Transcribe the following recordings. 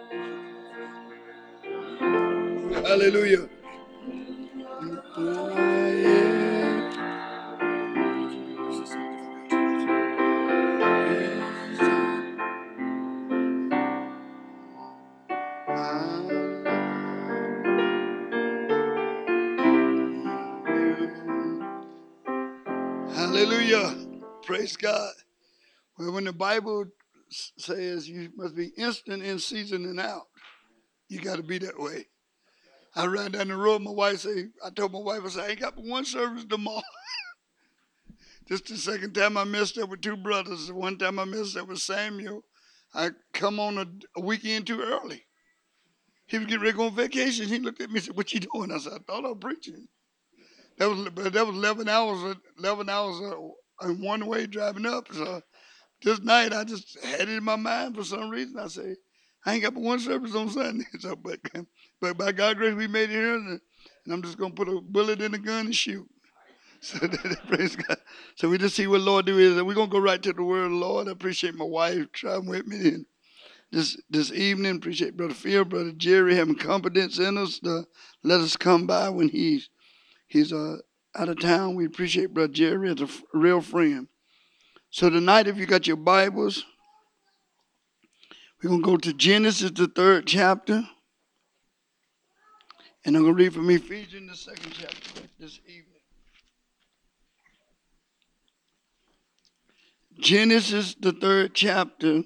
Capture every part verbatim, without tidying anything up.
Hallelujah. Hallelujah. Praise God. Well, when the Bible says you must be instant in season and out, you got to be that way. I ran down the road. My wife said, I told my wife, I said, I ain't got but one service tomorrow. Just the second time I messed up with two brothers. The one time I messed up with Samuel, I come on a, a weekend too early. He was getting ready to go on vacation. He looked at me and said, what you doing? I said, I thought I was preaching. That was that was eleven hours, eleven hours in one way driving up. So this night I just had it in my mind for some reason. I say, I ain't got but one service on Sunday. So, but, but by God's grace, we made it here, and, and I'm just going to put a bullet in the gun and shoot. So, praise God. So we just see what the Lord do is, and we're going to go right to the word of the Lord. I appreciate my wife trying with me. And this this evening, appreciate Brother Phil, Brother Jerry having confidence in us to let us come by when he's, he's uh, out of town. We appreciate Brother Jerry as a f- real friend. So tonight, if you got your Bibles, we're going to go to Genesis, the third chapter. And I'm going to read from Ephesians, the second chapter this evening. Genesis, the third chapter.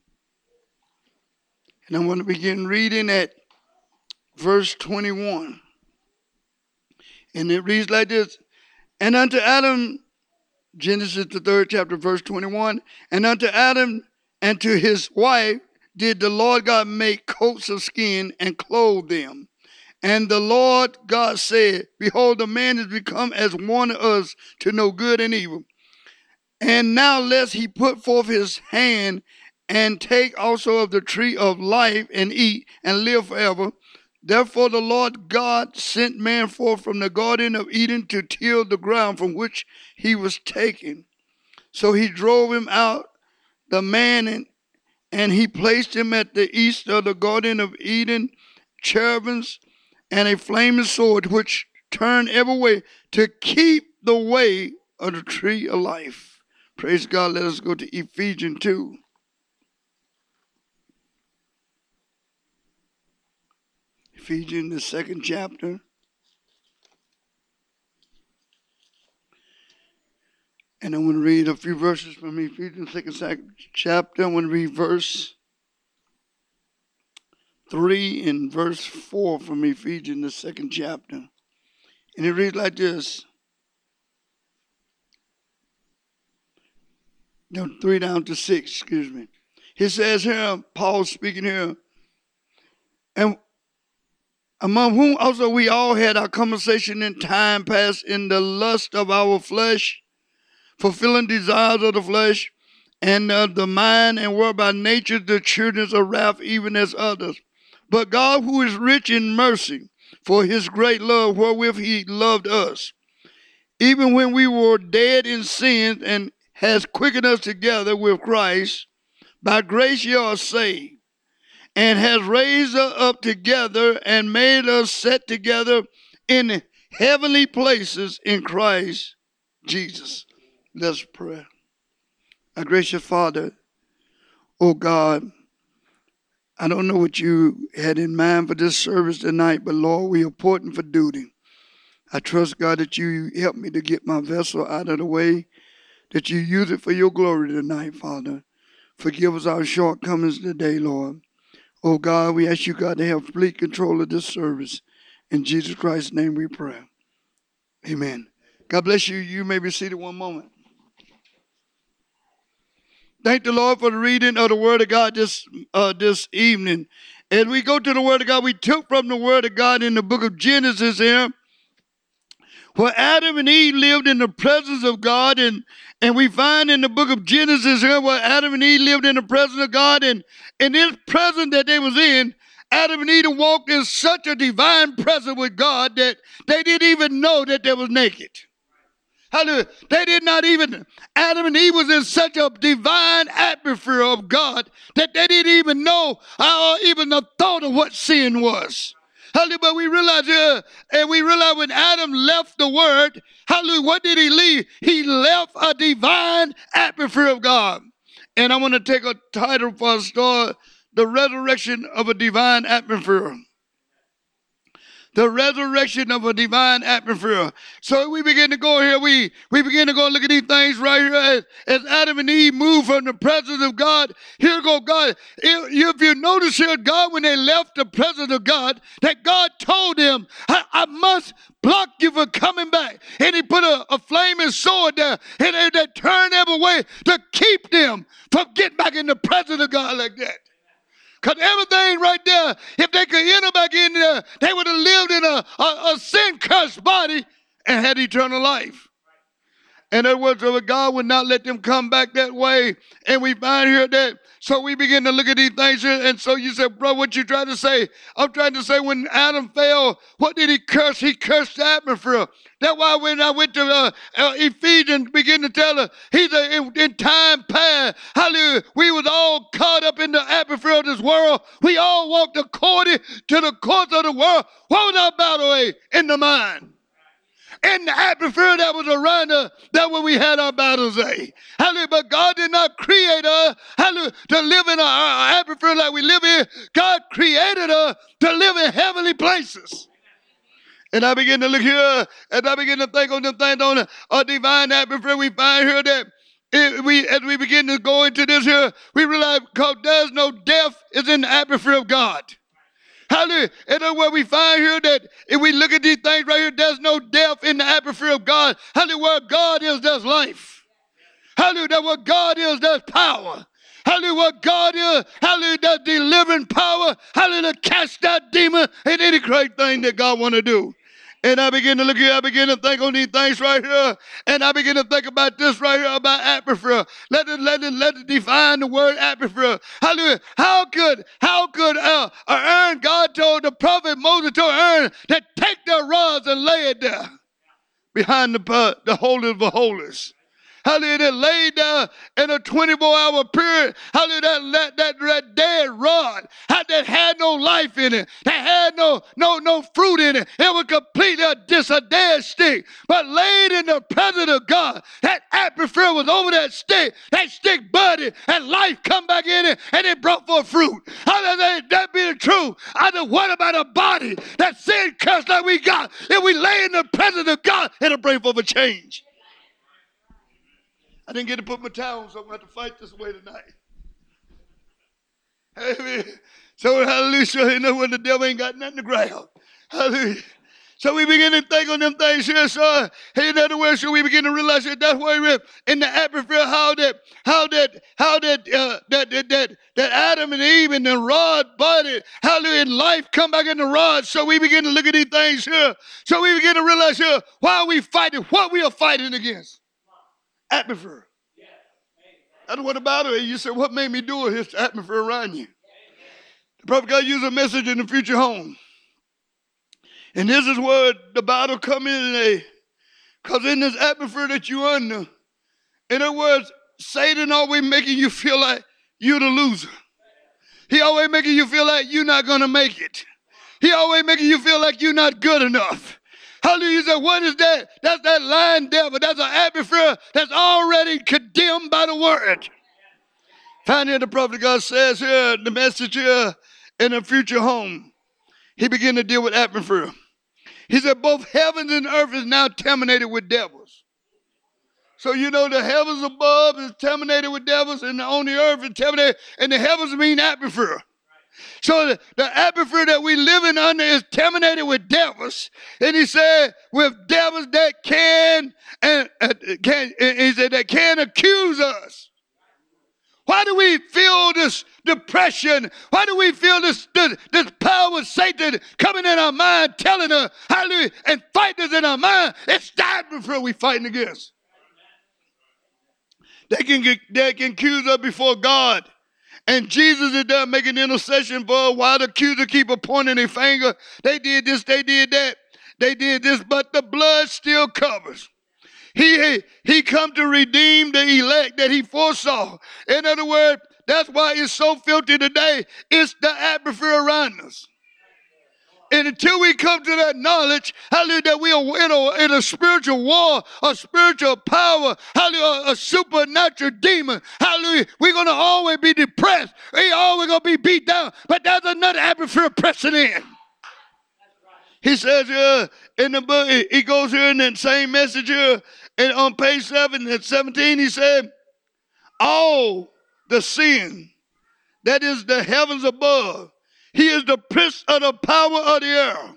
And I'm going to begin reading at verse twenty-one. And it reads like this. And unto Adam, Genesis, the third chapter, verse twenty-one. And unto Adam and to his wife did the Lord God make coats of skin and clothe them. And the Lord God said, behold, the man is become as one of us to know good and evil. And now lest he put forth his hand and take also of the tree of life and eat and live forever. Therefore the Lord God sent man forth from the garden of Eden to till the ground from which he was taken. So he drove him out, the man, and, and he placed him at the east of the garden of Eden, cherubims, and a flaming sword which turned every way to keep the way of the tree of life. Praise God. Let us go to Ephesians two. Ephesians, the second chapter. And I'm going to read a few verses from Ephesians, second chapter. I'm going to read verse three and verse four from Ephesians, the second chapter. And it reads like this. No, three down to six, excuse me. He says here, Paul speaking here, and among whom also we all had our conversation in time past in the lust of our flesh, fulfilling desires of the flesh and of the mind, and were by nature the children of wrath, even as others. But God, who is rich in mercy, for his great love wherewith he loved us, even when we were dead in sins, and has quickened us together with Christ, by grace ye are saved, and has raised us up together and made us sit together in heavenly places in Christ Jesus. Let's pray. Our gracious Father, oh God, I don't know what you had in mind for this service tonight, but Lord, we are important for duty. I trust, God, that you help me to get my vessel out of the way, that you use it for your glory tonight, Father. Forgive us our shortcomings today, Lord. Oh God, we ask you, God, to have complete control of this service. In Jesus Christ's name we pray. Amen. God bless you. You may be seated one moment. Thank the Lord for the reading of the Word of God this uh, this evening. As we go to the Word of God, we took from the Word of God in the book of Genesis here, where Adam and Eve lived in the presence of God, and, and we find in the book of Genesis here where Adam and Eve lived in the presence of God, and in this presence that they was in, Adam and Eve walked in such a divine presence with God that they didn't even know that they was naked. Hallelujah. They did not even, Adam and Eve was in such a divine atmosphere of God that they didn't even know or even the thought of what sin was. Hallelujah. But we realize here, and we realize when Adam left the word, hallelujah, what did he leave? He left a divine atmosphere of God. And I want to take a title for a story, The Resurrection of a Divine Atmosphere. The resurrection of a divine atmosphere. So we begin to go here. We, we begin to go look at these things right here. As, as Adam and Eve moved from the presence of God, here go God. If, if you notice here, God, when they left the presence of God, that God told them, I, I must block you from coming back. And he put a, a flaming sword there, and they, they turned them away to keep them from getting back in the presence of God like that. Because everything right there, if they could enter back in there, they would have lived in a, a, a sin-cursed body and had eternal life. And that was that God would not let them come back that way. And we find here that, so we begin to look at these things here. And so you said, bro, what you trying to say? I'm trying to say when Adam fell, what did he curse? He cursed the atmosphere. That's why when I went to uh, uh, Ephesians, begin to tell her, he said, in, in time past, hallelujah, we was all caught up in the atmosphere of this world. We all walked according to the course of the world. What was our battle way? In the mind. In the atmosphere that was around us, that's where we had our battles at. Hallelujah. But God did not create us, hallelujah, to live in our atmosphere like we live in. God created us to live in heavenly places. And I begin to look here, and I begin to think on the things on a, a divine atmosphere. We find here that it, we, as we begin to go into this here, we realize because there's no death is in the atmosphere of God. Hallelujah. And then where we find here that if we look at these things right here, there's no death in the atmosphere of God. Hallelujah. Where God is, there's life. Hallelujah. That where God is, there's power. Hallelujah. What God is, hallelujah, that delivering power. Hallelujah. To cast that demon and any great thing that God want to do. And I begin to look here, I begin to think on these things right here. And I begin to think about this right here, about atmosphere. Let it, let it, let it define the word atmosphere. Hallelujah. How could, how could uh, Aaron, God told the prophet Moses told Aaron to take their rods and lay it there behind the, uh, the holies of the holies. Hallelujah, that laid there in a twenty-four hour period. Hallelujah, that, that, that, that dead rod had, that had no life in it. That had no, no, no fruit in it. It was completely a, just a dead stick. But laid in the presence of God, that atmosphere was over that stick. That stick budded and life come back in it and it brought forth fruit. Hallelujah, that be the truth. I said, what about a body that sin cursed like we got? If we lay in the presence of God, it'll bring forth a change. I didn't get to put my towel on, so I'm going to have to fight this way tonight. Amen. So, hallelujah, so you know when the devil ain't got nothing to grab. Hallelujah. So we begin to think on them things here. So, in other words, so we begin to realize that that's why we're in the atmosphere, how that, how that, how that, uh, that, that, that, that Adam and Eve and the rod budded, hallelujah, and life come back in the rod. So we begin to look at these things here. So we begin to realize here, why are we fighting, what we are fighting against. Atmosphere. Yeah. That's what about it. You said, what made me do it? It's the atmosphere around you. Yeah. The prophet God used a message in the future home. And this is where the battle come in today. Because in this atmosphere that you're under, in other words, Satan always making you feel like you're the loser. He always making you feel like you're not going to make it. He always making you feel like you're not good enough. Hallelujah. You say, what is that? That's that lying devil. That's an atmosphere that's already condemned by the word. Find here the prophet God says here, the message here in a future home. He began to deal with atmosphere. He said, both heavens and earth is now contaminated with devils. So you know the heavens above is contaminated with devils and on the earth is contaminated, and the heavens mean atmosphere. So the, the atmosphere that we live in under is contaminated with devils. And he said, with devils that can, and uh, can, and he said, that can accuse us. Why do we feel this depression? Why do we feel this, this, this power of Satan coming in our mind, telling us, hallelujah, and fighting us in our mind? It's the atmosphere we're fighting against. They can, get, they can accuse us before God. And Jesus is there making intercession for while the accuser keep pointing their finger. They did this, they did that, they did this, but the blood still covers. He, he come to redeem the elect that he foresaw. In other words, that's why it's so filthy today. It's the atmosphere around us. And until we come to that knowledge, hallelujah, that we are in a, in a spiritual war, a spiritual power, hallelujah, a, a supernatural demon, hallelujah, we're going to always be depressed. We always going to be beat down. But there's another atmosphere pressing in. He says uh, in the book, he goes here in that same message here, and on page seven and seventeen, he said, all the sin that is the heavens above, he is the prince of the power of the air.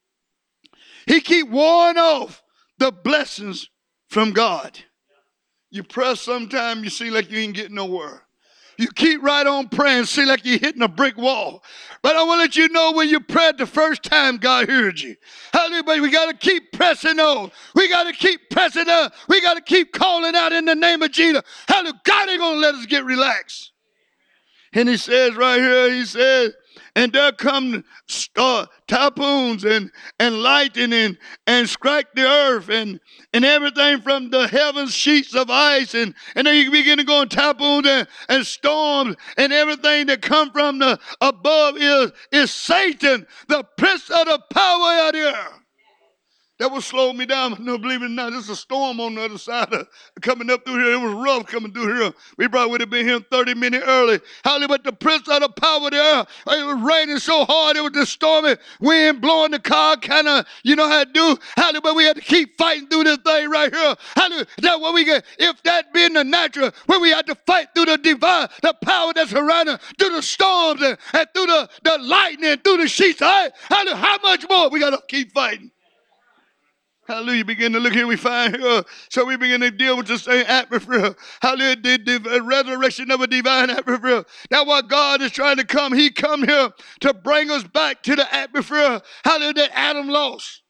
He keep warring off the blessings from God. You press sometime, you see like you ain't getting nowhere. You keep right on praying, see like you're hitting a brick wall. But I want to let you know when you prayed the first time, God heard you. Hallelujah, but we got to keep pressing on. We got to keep pressing on. We got to keep calling out in the name of Jesus. Hallelujah, God ain't going to let us get relaxed. And he says right here, he says, and there come uh, typhoons and, and lightning and strike the earth and, and everything from the heavens, sheets of ice. And, and then you begin to go on typhoons and, and storms and everything that come from the above is, is Satan, the prince of the power of the earth. That will slow me down. No, believe it or not, there's a storm on the other side of coming up through here. It was rough coming through here. We probably would have been here thirty minutes early. Hallelujah, but the prince of the power of the earth, it was raining so hard, it was the stormy wind blowing the car, kind of, you know how to do. Hallelujah, but we had to keep fighting through this thing right here. Hallelujah, that's what we get. If that being the natural, when we had to fight through the divine, the power that's around us, through the storms and, and through the, the lightning, through the sheets. Hallelujah, how much more we got to keep fighting? Hallelujah. Begin to look here. We find here. So we begin to deal with the same atmosphere. Hallelujah. The, the resurrection of a divine atmosphere. That's why God is trying to come. He come here to bring us back to the atmosphere. Hallelujah. That Adam lost.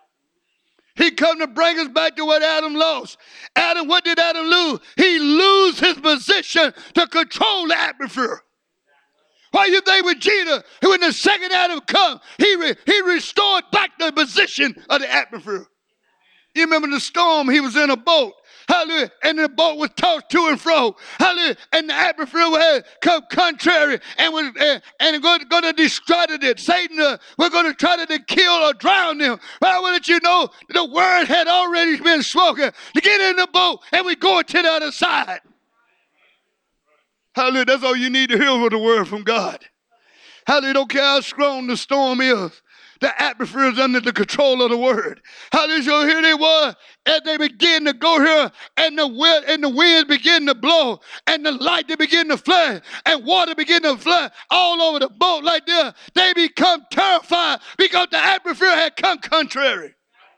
He come to bring us back to what Adam lost. Adam, what did Adam lose? He lose his position to control the atmosphere. Why you think with Jesus, when the second Adam come, he, re, he restored back the position of the atmosphere. You remember the storm, he was in a boat. Hallelujah. And the boat was tossed to and fro. Hallelujah. And the atmosphere had come contrary and was uh, and going, going to destroy it. Satan, uh, we're going to try to kill or drown them. But I want to let you know the word had already been spoken to get in the boat and we go to the other side. Hallelujah. That's all you need to hear with the word from God. Hallelujah. Don't care how strong the storm is. The atmosphere is under the control of the word. Hallelujah. So here they were as they begin to go here and the wind and the wind begin to blow and the light they begin to flood and water begin to flood all over the boat like this. They become terrified because the atmosphere had come contrary.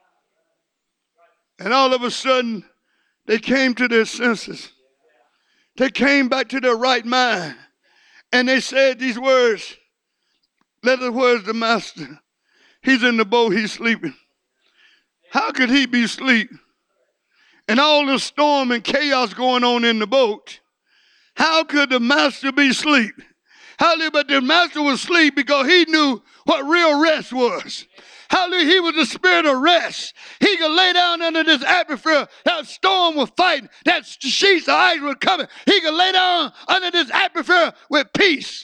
And all of a sudden they came to their senses. They came back to their right mind. And they said these words. Let the words of the master. He's in the boat, he's sleeping. How could he be asleep? And all the storm and chaos going on in the boat. How could the master be asleep? Hallelujah, but the master was asleep because he knew what real rest was. Hallelujah, he was the spirit of rest. He could lay down under this atmosphere. That storm was fighting. That sheets of ice was coming. He could lay down under this atmosphere with peace.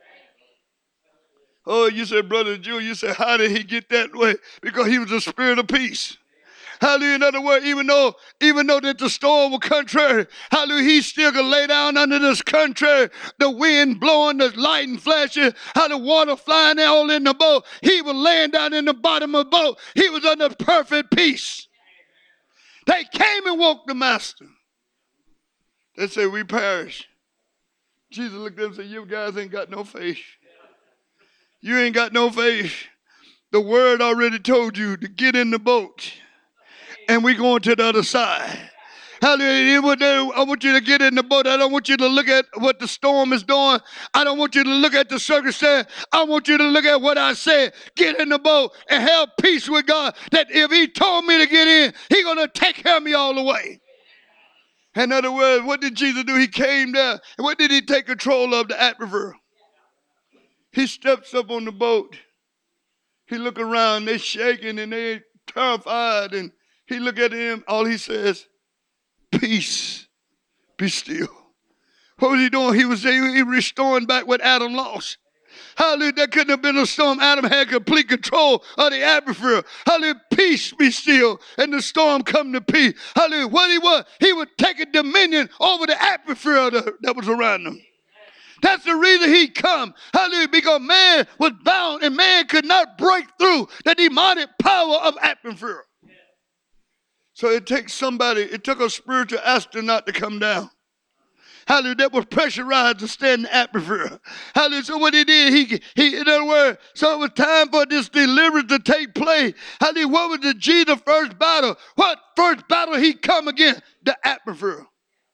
Oh, you said, Brother Jew, you said, how did he get that way? Because he was the spirit of peace. Hallelujah. In other words, even though, even though that the storm was contrary, hallelujah, he still could lay down under this contrary, the wind blowing, the lightning flashing, how the water flying all in the boat. He was laying down in the bottom of the boat. He was under perfect peace. They came and woke the master. They said, we perish. Jesus looked at them and said, you guys ain't got no faith. You ain't got no faith. The word already told you to get in the boat. And we're going to the other side. Hallelujah. I want you to get in the boat. I don't want you to look at what the storm is doing. I don't want you to look at the circumstance. I want you to look at what I said. Get in the boat and have peace with God. That if he told me to get in, he's going to take care of me all the way. In other words, what did Jesus do? He came there. And what did he take control of? The atmosphere. He steps up on the boat. He look around. They're shaking and they're terrified. And He looked at him, all he says, peace, be still. What was he doing? He was he restoring back what Adam lost. Hallelujah. That couldn't have been a storm. Adam had complete control of the atmosphere. Hallelujah. Peace be still. And the storm come to peace. Hallelujah. What he was, he was taking dominion over the atmosphere that was around him. That's the reason he come. Hallelujah. Because man was bound and man could not break through the demonic power of atmosphere. So it takes somebody, it took a spiritual astronaut to come down. Hallelujah, that was pressurized to stay in the atmosphere. Hallelujah, so what he did, he, he, in other words, so it was time for this deliverance to take place. Hallelujah, what was the Jesus' first battle? What first battle he come against? The atmosphere.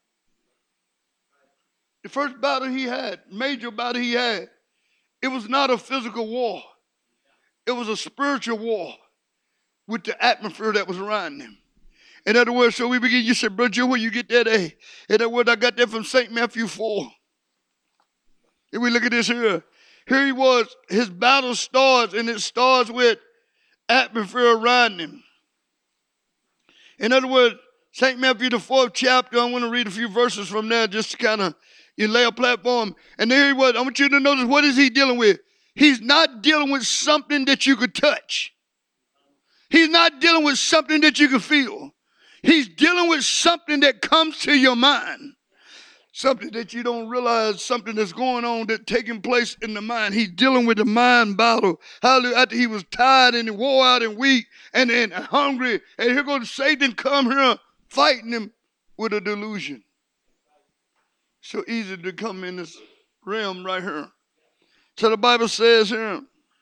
The first battle he had, major battle he had, it was not a physical war. It was a spiritual war with the atmosphere that was around him. In other words, so we begin, you said, Brother Joe, where you get that A? In other words, I got that from Saint Matthew four. And we look at this here. Here he was, his battle starts, and it starts with atmosphere around him. In other words, Saint Matthew, the fourth chapter, I want to read a few verses from there just to kind of you lay a platform. And there he was. I want you to notice, what is he dealing with? He's not dealing with something that you could touch. He's not dealing with something that you can feel. He's dealing with something that comes to your mind. Something that you don't realize, something that's going on, that's taking place in the mind. He's dealing with the mind battle. Hallelujah. After he was tired and wore out and weak and, and hungry. And here goes Satan come here fighting him with a delusion. So easy to come in this realm right here. So the Bible says here,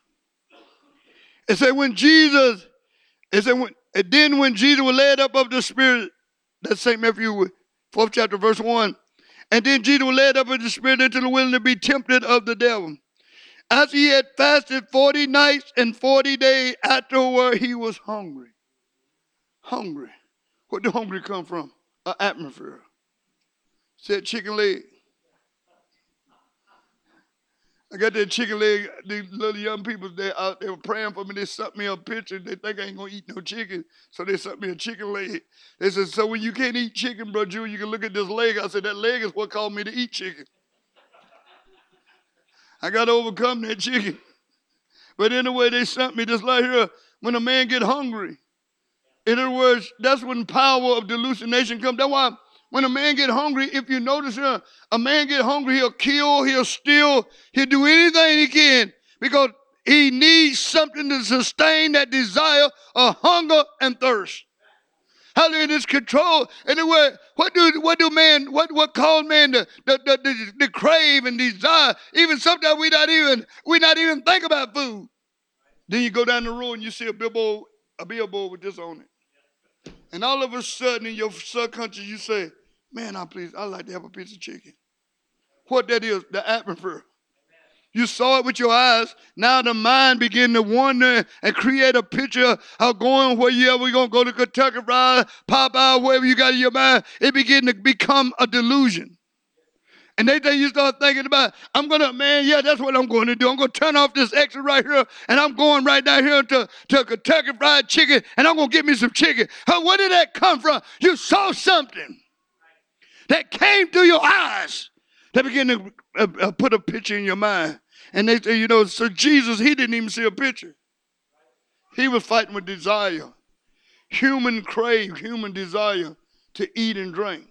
it said when Jesus, it said when, and then when Jesus was led up of the Spirit, that's Saint Matthew, fourth chapter, verse one. And then Jesus was led up of the Spirit into the wilderness to be tempted of the devil. After he had fasted forty nights and forty days, afterward he was hungry. Hungry. Where did hungry come from? An atmosphere. Said chicken leg. I got that chicken leg. These little young people, they out, they were praying for me. They sent me a picture. They think I ain't going to eat no chicken. So they sent me a chicken leg. They said, so when you can't eat chicken, Brother Jew, you can look at this leg. I said, that leg is what caused me to eat chicken. I got to overcome that chicken. But anyway, they sent me this right here. When a man get hungry. In other words, that's when power of delusionation comes. That's why when a man get hungry, if you notice here, a man get hungry, he'll kill, he'll steal, he'll do anything he can because he needs something to sustain that desire of hunger and thirst. Hallelujah, this control. Anyway, what do what do man, what what cause man to, to, to, to, to crave and desire? Even sometimes we not even we not even think about food. Then you go down the road and you see a billboard, a billboard with this on it. And all of a sudden in your subconscious you say, man, I please, I'd like to have a piece of chicken. What that is, the atmosphere. You saw it with your eyes. Now the mind begin to wonder and create a picture of going where you ever going to go to Kentucky Fried, Popeye, wherever you got in your mind. It begin to become a delusion. And they think you start thinking about, I'm going to, man, yeah, that's what I'm going to do. I'm going to turn off this exit right here, and I'm going right down here to, to Kentucky Fried Chicken, and I'm going to get me some chicken. Huh, where did that come from? You saw something that came through your eyes. They begin to uh, uh, put a picture in your mind. And they say, you know, so Jesus, he didn't even see a picture. He was fighting with desire. Human crave, human desire to eat and drink.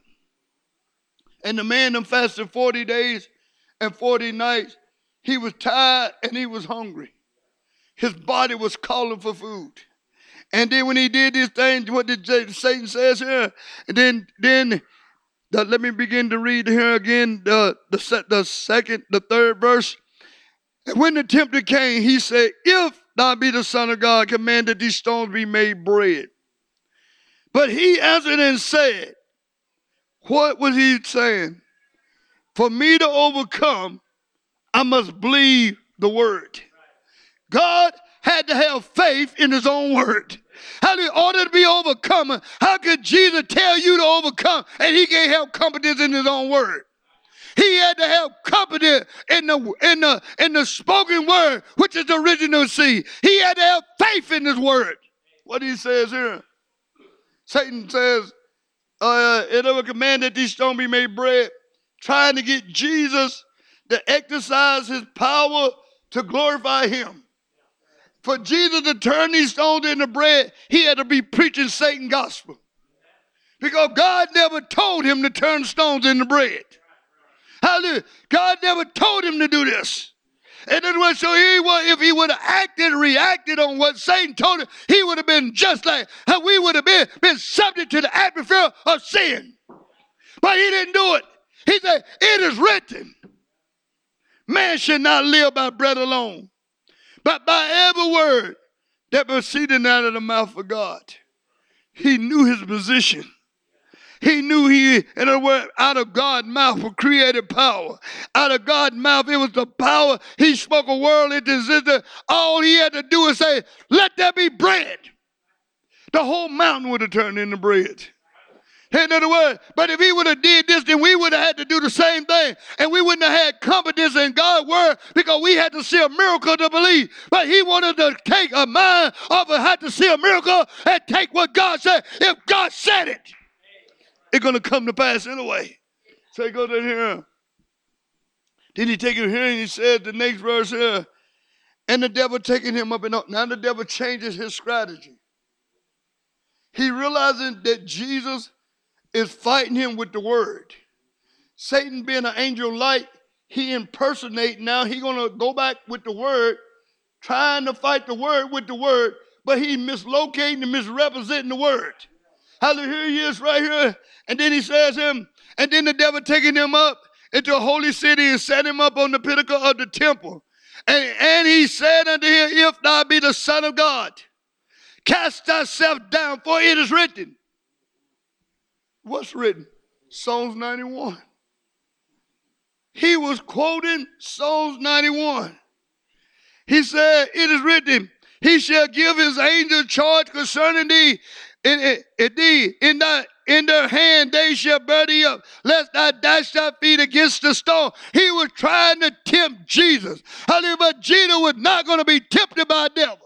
And the man them fasted forty days and forty nights. He was tired and he was hungry. His body was calling for food. And then when he did this thing, what did Satan says here? And then, then the, let me begin to read here again, the, the, the second, the third verse. And when the tempter came, he said, if thou be the Son of God, command that these stones be made bread. But he answered and said, what was he saying? For me to overcome, I must believe the word. God had to have faith in his own word. How in order to be overcome, how could Jesus tell you to overcome and he can't have confidence in his own word? He had to have confidence in the, in the, in the spoken word, which is the original seed. He had to have faith in his word. What he says here. Satan says, uh, it will command that these stones be made bread, trying to get Jesus to exercise his power to glorify him. For Jesus to turn these stones into bread, he had to be preaching Satan's gospel. Because God never told him to turn stones into bread. Hallelujah. God never told him to do this. And then so he would, if he would have acted, reacted on what Satan told him, he would have been just like how we would have been, been subject to the atmosphere of sin. But he didn't do it. He said, it is written, man should not live by bread alone, but by every word that proceeded out of the mouth of God. He knew his position. He knew he, in other words, out of God's mouth was created power. Out of God's mouth, it was the power. He spoke a word into existence. All he had to do is say, let there be bread. The whole mountain would have turned into bread. In other words, but if he would have did this, then we would have had to do the same thing. And we wouldn't have had confidence in God's word because we had to see a miracle to believe. But he wanted to take a mind of it, had to see a miracle and take what God said. If God said it, it's going to come to pass anyway. So he goes in here. Then he take it here and he said the next verse here. And the devil taking him up and up. Now the devil changes his strategy. He realizing that Jesus is fighting him with the word. Satan being an angel light, he impersonate now. He going to go back with the word, trying to fight the word with the word, but he mislocating and misrepresenting the word. Hallelujah, here he is right here. And then he says him, and then the devil taking him up into a holy city and set him up on the pinnacle of the temple. And, and he said unto him, if thou be the Son of God, cast thyself down, for it is written. What's written? Psalms ninety-one. He was quoting Psalms ninety-one. He said, it is written, he shall give his angel charge concerning thee. In, in, in, thee, in, thy, in their hand they shall bear thee up, lest thou dash thy feet against the stone. He was trying to tempt Jesus. Hallelujah, but Jesus was not going to be tempted by a devil.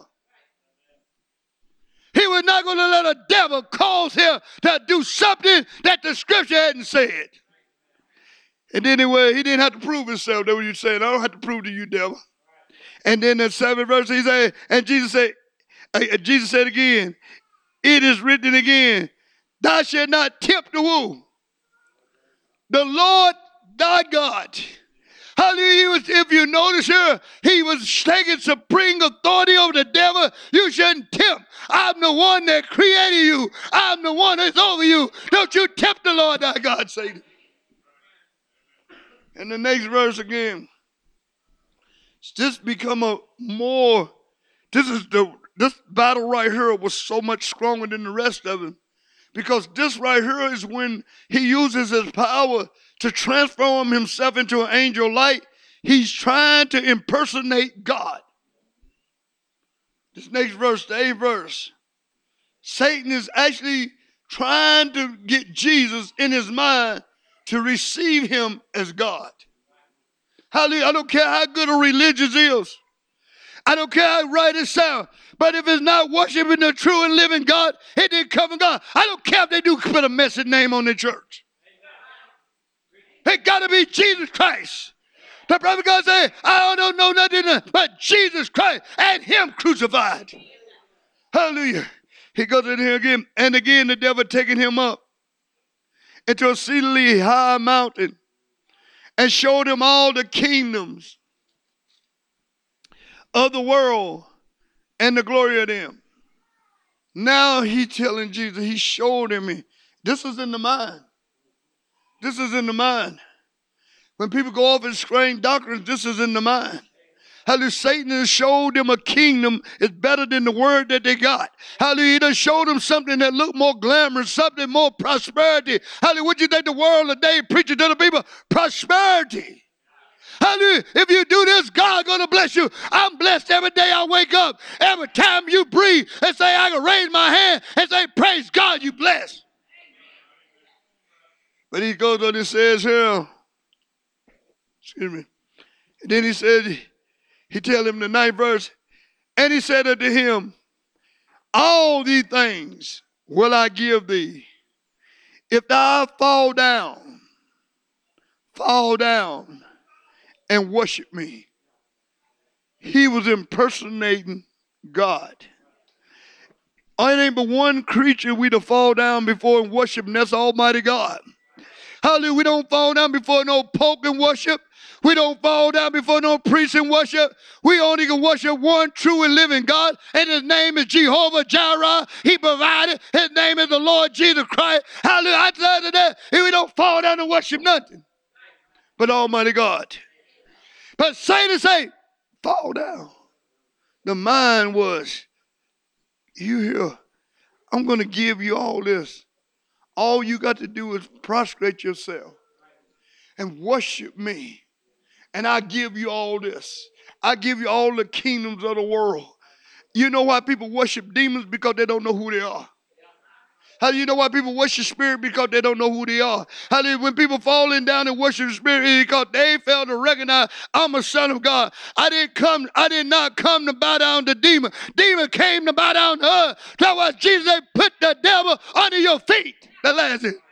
He was not going to let a devil cause him to do something that the scripture hadn't said. And anyway, he didn't have to prove himself. That's what you're saying. I don't have to prove to you, devil. And then the seventh verse, he said, and Jesus said, uh, Jesus said again, it is written again, thou shalt not tempt the womb. The Lord thy God. Hallelujah. He was, if you notice here, he was taking supreme authority over the devil. You shouldn't tempt. I'm the one that created you. I'm the one that's over you. Don't you tempt the Lord thy God, Satan. And the next verse again. This become a more, this is the, this battle right here was so much stronger than the rest of them. Because this right here is when he uses his power to transform himself into an angel light. He's trying to impersonate God. This next verse, the eighth verse. Satan is actually trying to get Jesus in his mind to receive him as God. Hallelujah. I don't care how good a religion is. I don't care how right it sounds. But if it's not worshiping the true and living God, it didn't come from God. I don't care if they do put a message name on the church. It got to be Jesus Christ. The prophet God said, I don't know nothing but Jesus Christ and him crucified. Hallelujah. He goes in here again. And again, the devil taking him up into a exceedingly high mountain and showed him all the kingdoms of the world and the glory of them. Now he telling Jesus, he showed him. This is in the mind. This is in the mind. When people go off and scream doctrines, this is in the mind. Hallelujah. Satan has showed them a kingdom is better than the word that they got. Hallelujah. He done showed them something that looked more glamorous, something more prosperity. Hallelujah. What you think the world today preaching to the people? Prosperity. Hallelujah. If you do this, God's going to bless you. I'm blessed every day I wake up. Every time you breathe and say, I can raise my hand and say, praise God, you blessed. But he goes on and says here, excuse me. And then he said, he tell him the ninth verse, and he said unto him, all these things will I give thee. If thou fall down, fall down and worship me. He was impersonating God. It ain't but one creature we to fall down before and worship, and that's Almighty God. Hallelujah. We don't fall down before no pope and worship. We don't fall down before no priest and worship. We only can worship one true and living God, and his name is Jehovah Jireh. He provided. His name is the Lord Jesus Christ. Hallelujah. I tell you that we don't fall down and worship nothing but Almighty God. But Satan say, fall down. The mind was, you here, I'm going to give you all this. All you got to do is prostrate yourself and worship me. And I give you all this. I give you all the kingdoms of the world. You know why people worship demons? Because they don't know who they are. How do you know why people worship spirit? Because they don't know who they are. How do you, when people falling down and worship the spirit, it's because they fail to recognize I'm a son of God. I didn't come, I did not come to bow down to demon. Demon came to bow down to us. That's why Jesus said, put the devil under your feet. That last it.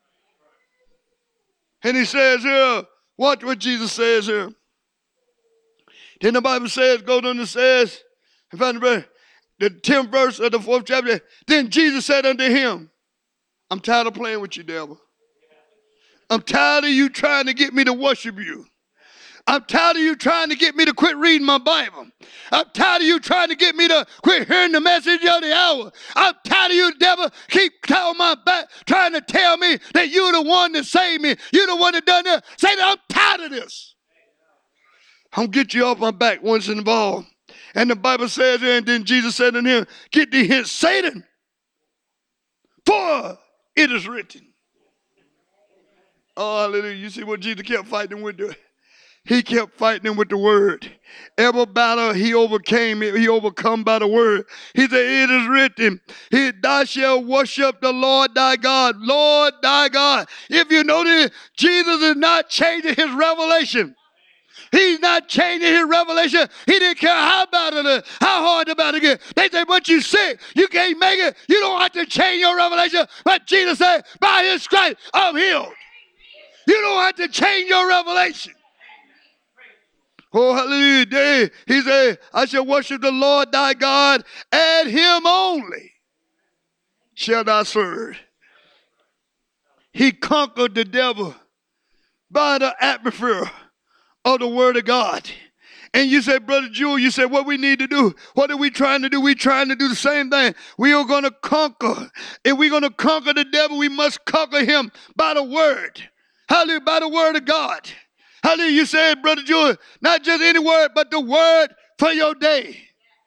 And he says here, watch what Jesus says here. Then the Bible says, go down and says, in fact, the tenth verse of the fourth chapter, then Jesus said unto him, I'm tired of playing with you, devil. I'm tired of you trying to get me to worship you. I'm tired of you trying to get me to quit reading my Bible. I'm tired of you trying to get me to quit hearing the message of the hour. I'm tired of you, devil, keep telling my back, trying to tell me that you're the one that saved me. You're the one that done this. Say that I'm tired of this. I'm going to get you off my back once and for all. And the Bible says, and then Jesus said unto him, get thee hence, Satan, for it is written. Oh, hallelujah. You see what Jesus kept fighting with? The, he kept fighting with the word. Every battle he overcame, he overcome by the word. He said, it is written, he, thou shalt worship the Lord thy God. Lord thy God. If you notice, Jesus is not changing his revelation. He's not changing his revelation. He didn't care how bad it is, how hard the battle get. They say, but you sick. You can't make it. You don't have to change your revelation. But Jesus said, by his stripes, I'm healed. You don't have to change your revelation. Oh, hallelujah. He said, I shall worship the Lord thy God, and him only shall thou serve. He conquered the devil by the atmosphere of the word of God. And you say, Brother Jewel, you said, what we need to do? What are we trying to do? We're trying to do the same thing. We are going to conquer. If we're going to conquer the devil, we must conquer him by the word. Hallelujah, by the word of God. Hallelujah, you said, Brother Jewel, not just any word, but the word for your day. Amen.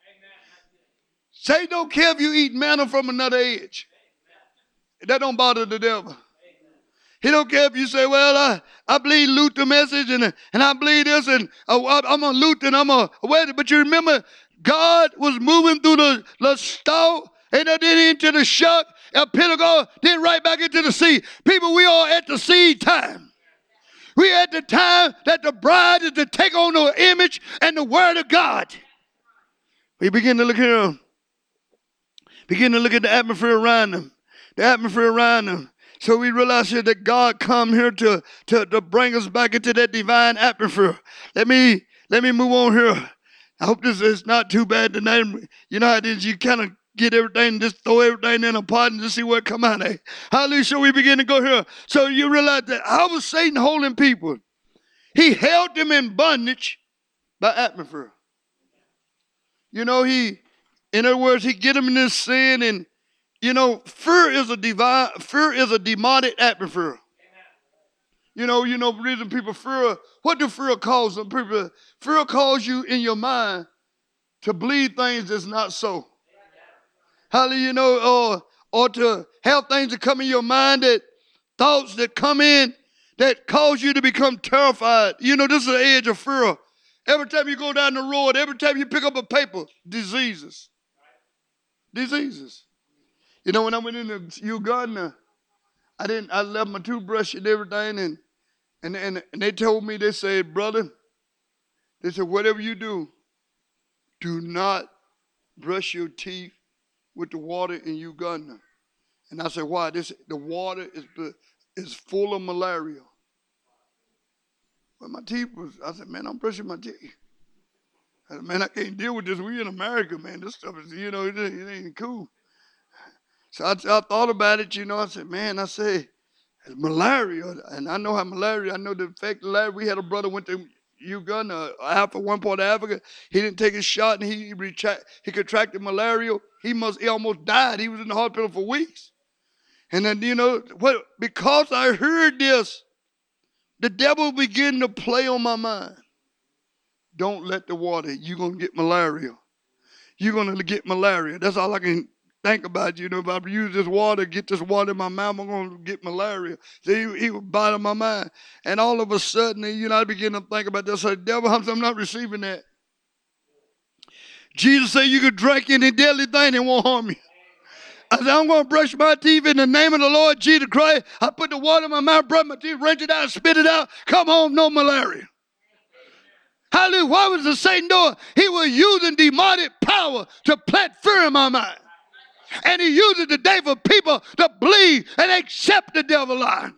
Say, don't care if you eat manna from another age. Amen. That don't bother the devil. He don't care if you say, well, I, I believe Luther message and, and I believe this and uh, I'm a Lutheran, I'm a wedding. But you remember, God was moving through the, the stove and then into the shuck of Pentecost, then right back into the sea. People, we are at the seed time. We at the time that the bride is to take on the image and the word of God. We begin to look here. Begin to look at the atmosphere around them. The atmosphere around them. So we realize here that God come here to, to, to bring us back into that divine atmosphere. Let me let me move on here. I hope this is not too bad tonight. You know how it is, you kind of get everything, just throw everything in a pot and just see what come out of it. Hallelujah. So we begin to go here. So you realize that how was Satan holding people? He held them in bondage by atmosphere. You know, he, in other words, he get them in this sin. And you know, fear is a divine, fear is a demonic atmosphere. Amen. You know, you know, the reason people fear, what do fear cause them? People, fear calls you in your mind to believe things that's not so. Amen. Hallelujah, you know, or, or to have things that come in your mind, that thoughts that come in that cause you to become terrified. You know, this is the edge of fear. Every time you go down the road, every time you pick up a paper, diseases. Diseases. You know, when I went into Uganda, I didn't. I left my toothbrush and everything, and and and, and they told me, they said, brother, they said, whatever you do, do not brush your teeth with the water in Uganda. And I said, why? This the water is is full of malaria. But my teeth was, I said, man, I'm brushing my teeth. I said, man, I can't deal with this. We in America, man. This stuff is, you know, it, it ain't cool. So I, I thought about it, you know. I said, man, I said, malaria. And I know how malaria, I know the effect of malaria. We had a brother went to Uganda, Africa, one part of Africa. He didn't take his shot, and he retract, he contracted malaria. He must, he almost died. He was in the hospital for weeks. And then, you know, what? Because I heard this, the devil began to play on my mind. Don't let the water, you're going to get malaria. You're going to get malaria. That's all I can think about. You know, if I use this water, get this water in my mouth, I'm going to get malaria. So he, he was bothering my mind. And all of a sudden, you know, I began to think about this. I said, devil, I'm not receiving that. Jesus said you could drink any deadly thing and it won't harm you. I said, I'm going to brush my teeth in the name of the Lord Jesus Christ. I put the water in my mouth, brush my teeth, rinse it out, spit it out. Come home, no malaria. Hallelujah. Why was the Satan doing? He was using demonic power to plant fear in my mind. And he uses the day for people to believe and accept the devil lie.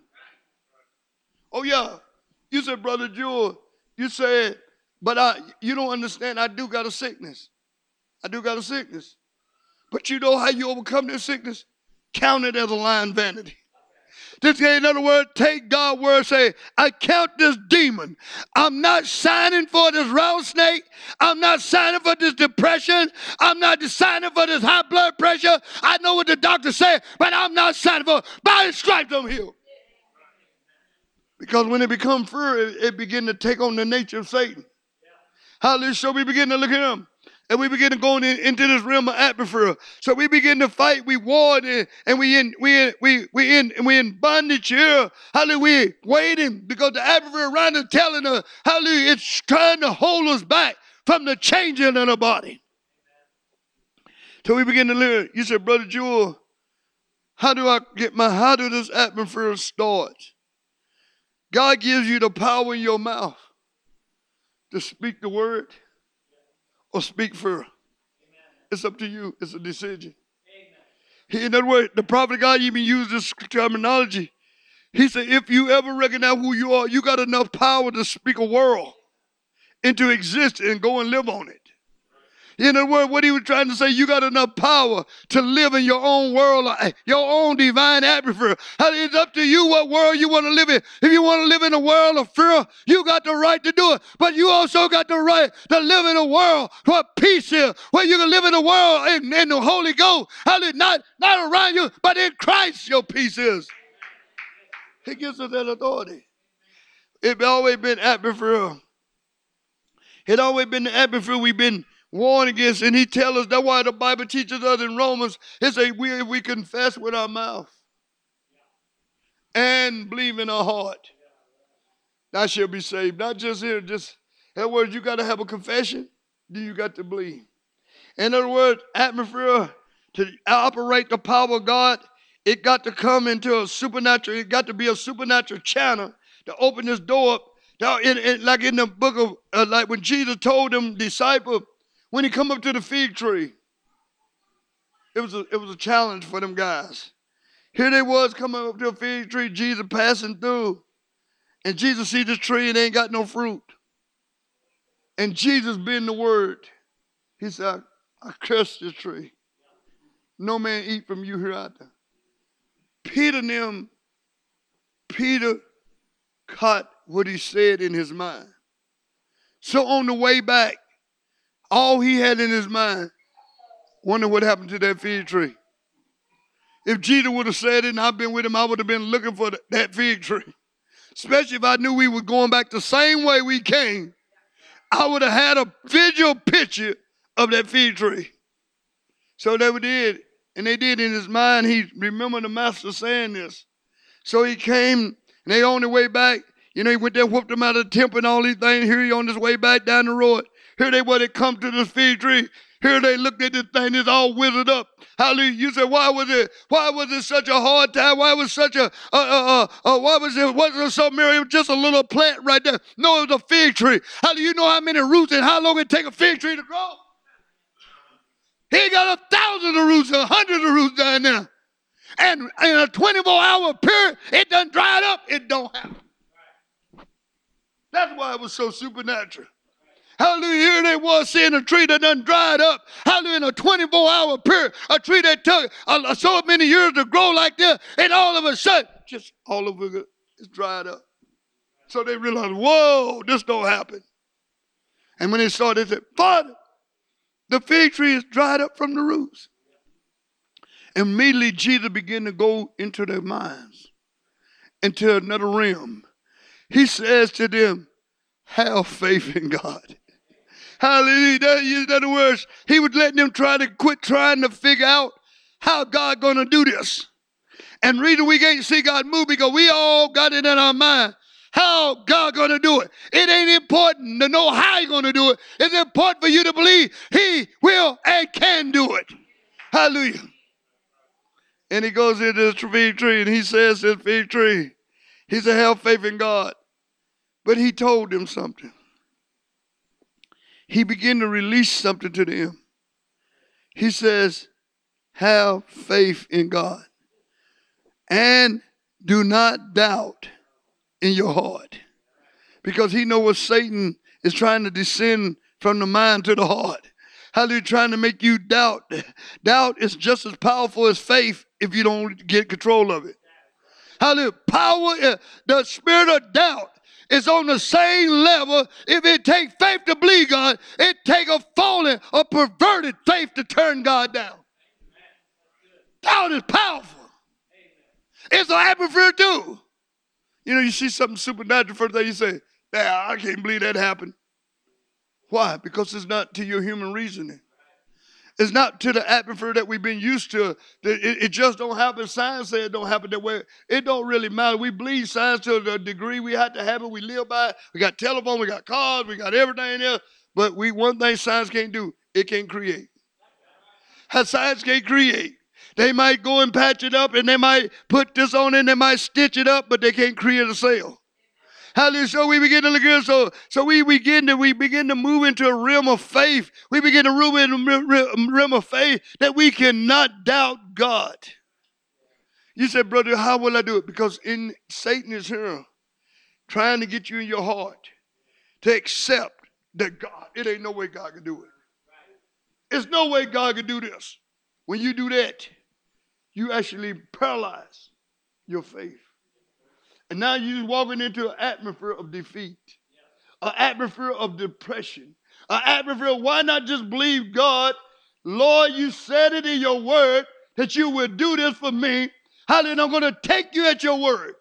Oh, yeah. You said, Brother Jewel, you said, but I, you don't understand. I do got a sickness. I do got a sickness. But you know how you overcome this sickness? Count it as a lying vanity. This, in other words, take God's word, say, I count this demon. I'm not signing for this rattlesnake. I'm not signing for this depression. I'm not signing for this high blood pressure. I know what the doctor said, but I'm not signing for it. By his stripes I'm healed. Because when it becomes fear, it, it begins to take on the nature of Satan. Hallelujah. So we begin to look at him. And we begin to go in, into this realm of atmosphere. So we begin to fight. We war, and, and we in we in we we in we in bondage here. Hallelujah. We waiting because the atmosphere around us telling us, hallelujah, it's trying to hold us back from the changing in our body. So we begin to learn. You said, Brother Jewel, how do I get my? How do this atmosphere start? God gives you the power in your mouth to speak the word. Or speak for her. It's up to you. It's a decision. He, in other words, the prophet of God even used this terminology. He said, if you ever recognize who you are, you got enough power to speak a world into existence and go and live on it. In other words, what he was trying to say, you got enough power to live in your own world, your own divine atmosphere. It's up to you what world you want to live in. If you want to live in a world of fear, you got the right to do it. But you also got the right to live in a world where peace is, where you can live in a world in, in the Holy Ghost. Not, not around you, but in Christ your peace is. He gives us that authority. It's always been atmosphere. It's always been the atmosphere we've been warned against, and he tells us that's why the Bible teaches us in Romans, it says we, we confess with our mouth and believe in our heart, thou shalt be saved. Not just here, just in other words, you got to have a confession, then you got to believe. In other words, atmosphere, to operate the power of God, it got to come into a supernatural, it got to be a supernatural channel to open this door up. Now, in, in, like in the book of, uh, like when Jesus told them disciples, when he come up to the fig tree, it was a, it was a challenge for them guys. Here they was coming up to a fig tree, Jesus passing through. And Jesus see this tree and ain't got no fruit. And Jesus being the word, he said, I, I curse this tree. No man eat from you hereafter. Peter and them, Peter caught what he said in his mind. So on the way back, all he had in his mind, wonder what happened to that fig tree. If Jesus would have said it and I've been with him, I would have been looking for that fig tree. Especially if I knew we were going back the same way we came. I would have had a visual picture of that fig tree. So they did. And they did in his mind. He remembered the master saying this. So he came, and they on their way back. You know, he went there, whooped them out of the temple and all these things. Here he on his way back down the road. Here they were, they come to this fig tree. Here they looked at this thing, it's all withered up. Hallelujah. You said, why was it, why was it such a hard time? Why was such a, uh, uh, uh, why was it, wasn't it so merry? It was just a little plant right there. No, it was a fig tree. Hallelujah. You know how many roots and how long it take a fig tree to grow? He got a thousand of roots, a hundred of roots down there. And in a twenty-four hour period, it done dried up. It don't happen. That's why it was so supernatural. Hallelujah. Here they was seeing a tree that done dried up. Hallelujah. In a twenty-four hour period, a tree that took uh, so many years to grow like this, and all of a sudden, just all of it is dried up. So they realized, whoa, this don't happen. And when they saw this, they said, Father, the fig tree is dried up from the roots. Immediately, Jesus began to go into their minds, into another realm. He says to them, have faith in God. Hallelujah. In other words, he was letting them try to quit trying to figure out how God going to do this. And reason we can't see God move because we all got it in our mind. How God going to do it. It ain't important to know how he's going to do it. It's important for you to believe he will and can do it. Hallelujah. And he goes into this fig tree and he says to this fig tree, he said, have faith in God. But he told them something. He began to release something to them. He says, have faith in God. And do not doubt in your heart. Because he knows what Satan is trying to descend from the mind to the heart. Hallelujah, trying to make you doubt. Doubt is just as powerful as faith if you don't get control of it. Hallelujah, power, the spirit of doubt is on the same level. If it takes faith to believe God, it takes a fallen or perverted faith to turn God down. Doubt is powerful. It's an atmosphere too. You know, you see something supernatural, first thing you say, nah, I can't believe that happened. Why? Because it's not to your human reasoning. It's not to the atmosphere that we've been used to. It, it just don't happen. Science says it don't happen that way. It don't really matter. We believe science to the degree we have to have it. We live by it. We got telephone, we got cars, we got everything else. But we one thing science can't do, it can't create. How science can't create. They might go and patch it up and they might put this on and they might stitch it up, but they can't create a cell. Hallelujah. So we begin to look at so so we begin to we begin to move into a realm of faith. We begin to move into a realm of faith that we cannot doubt God. You said, brother, how will I do it? Because in Satan is here trying to get you in your heart to accept that God, it ain't no way God can do it. There's no way God can do this. When you do that, you actually paralyze your faith. And now you're walking into an atmosphere of defeat, an atmosphere of depression, an atmosphere of why not just believe God? Lord, you said it in your word that you will do this for me. Hallelujah, I'm going to take you at your word.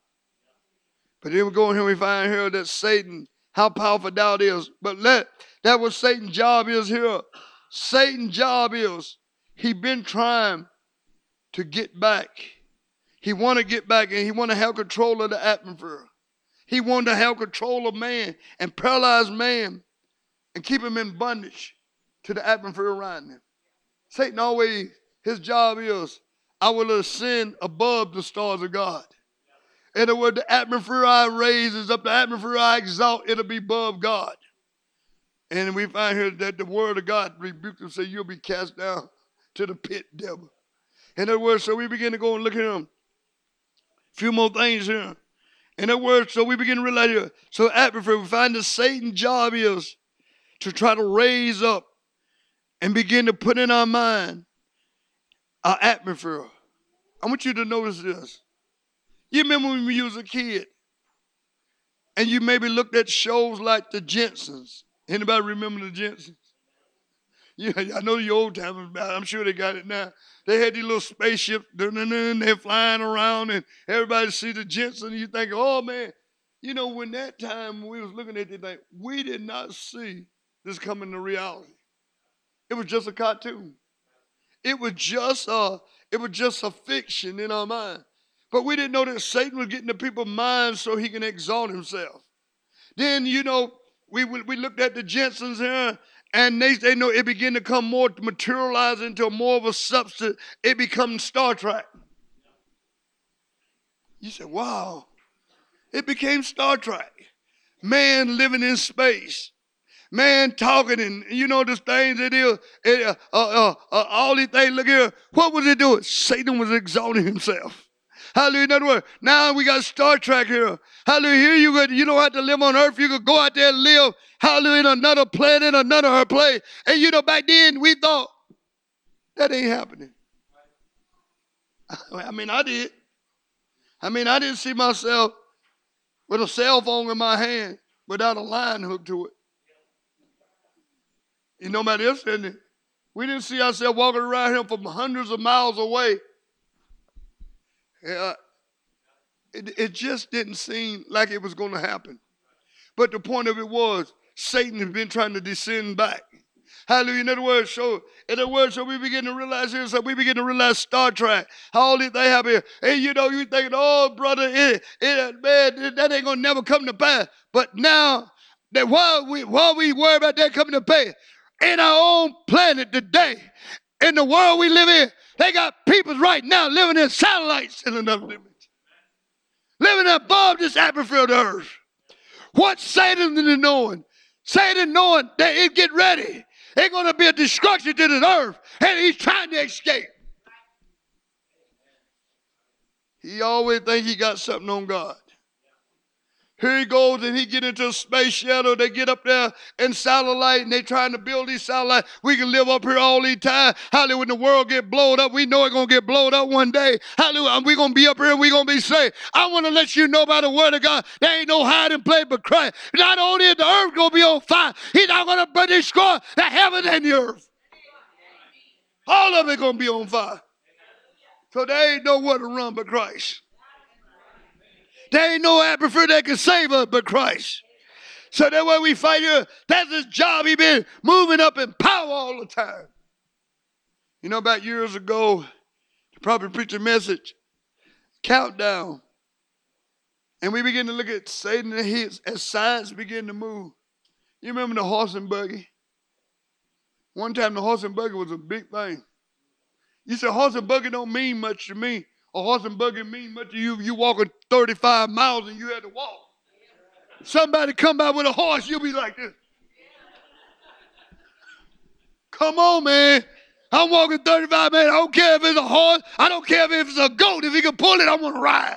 But then we go in here and we find here that Satan, how powerful doubt is. But let that what Satan's job is here. Satan's job is he been trying to get back. He want to get back and he want to have control of the atmosphere. He wanted to have control of man and paralyze man and keep him in bondage to the atmosphere around him. Satan always, his job is, I will ascend above the stars of God. In other words, the atmosphere I raise is up, the atmosphere I exalt, it'll be above God. And we find here that the word of God rebuked him and said, you'll be cast down to the pit, devil. In other words, so we begin to go and look at him. A few more things here. In other words, so we begin to realize here. So atmosphere, we find that Satan's job is to try to raise up and begin to put in our mind our atmosphere. I want you to notice this. You remember when you was a kid and you maybe looked at shows like the Jetsons. Anybody remember the Jetsons? Yeah, I know the old timers, I'm sure they got it now. They had these little spaceships, they're flying around, and everybody see the Jetsons, and you think, oh, man. You know, when that time when we was looking at it, like, we did not see this coming to reality. It was just a cartoon. It was just a, it was just a fiction in our mind. But we didn't know that Satan was getting to people's minds so he can exalt himself. Then, you know, we we looked at the Jetsons here, and they, they know it began to come more, to materialize into more of a substance. It becomes Star Trek. You said, wow. It became Star Trek. Man living in space. man talking and you know the things it is, it, uh, uh, uh, all these things. Look here, what was it doing? Satan was exalting himself. Hallelujah. In other words, now we got Star Trek here. Hallelujah. Here you could, you don't have to live on earth. You could go out there and live, hallelujah, in another planet, another place. And you know, back then we thought that ain't happening. I mean, I did. I mean, I didn't see myself with a cell phone in my hand without a line hooked to it. You know, nobody else didn't it? We didn't see ourselves walking around here from hundreds of miles away. Uh, it, it just didn't seem like it was going to happen. But the point of it was, Satan has been trying to descend back. Hallelujah. In other words, so in other words, so we begin to realize here, so we begin to realize Star Trek, how all these they have here. And you know, you thinking, oh, brother, it, it, man, that ain't gonna never come to pass. But now that while we while we worry about that coming to pass, in our own planet today, in the world we live in, they got people right now living in satellites in another dimension. Living above this atmosphere of the earth. What Satan is knowing? Satan knowing that it get ready. It's going to be a destruction to the earth. And he's trying to escape. He always think he got something on God. Here he goes and he get into a space shuttle. They get up there in satellite and they trying to build these satellites. We can live up here all the time. Hallelujah, when the world get blown up, we know it's going to get blown up one day. Hallelujah, we're going to be up here and we're going to be saved. I want to let you know by the word of God, there ain't no hiding place but Christ. Not only is the earth going to be on fire, he's not going to destroy the heaven and the earth. All of it going to be on fire. So there ain't nowhere to run but Christ. There ain't no atmosphere that can save us but Christ. So that way we fight here. That's his job. He been moving up in power all the time. You know, about years ago, the prophet preached a message, countdown. And we begin to look at Satan and his, as science begin to move. You remember the horse and buggy? One time the horse and buggy was a big thing. You said horse and buggy don't mean much to me. A horse and buggy mean much to you. You walking thirty-five miles and you had to walk. Somebody come by with a horse, you'll be like this. Come on, man. I'm walking thirty-five, man. I don't care if it's a horse. I don't care if it's a goat. If he can pull it, I want to ride.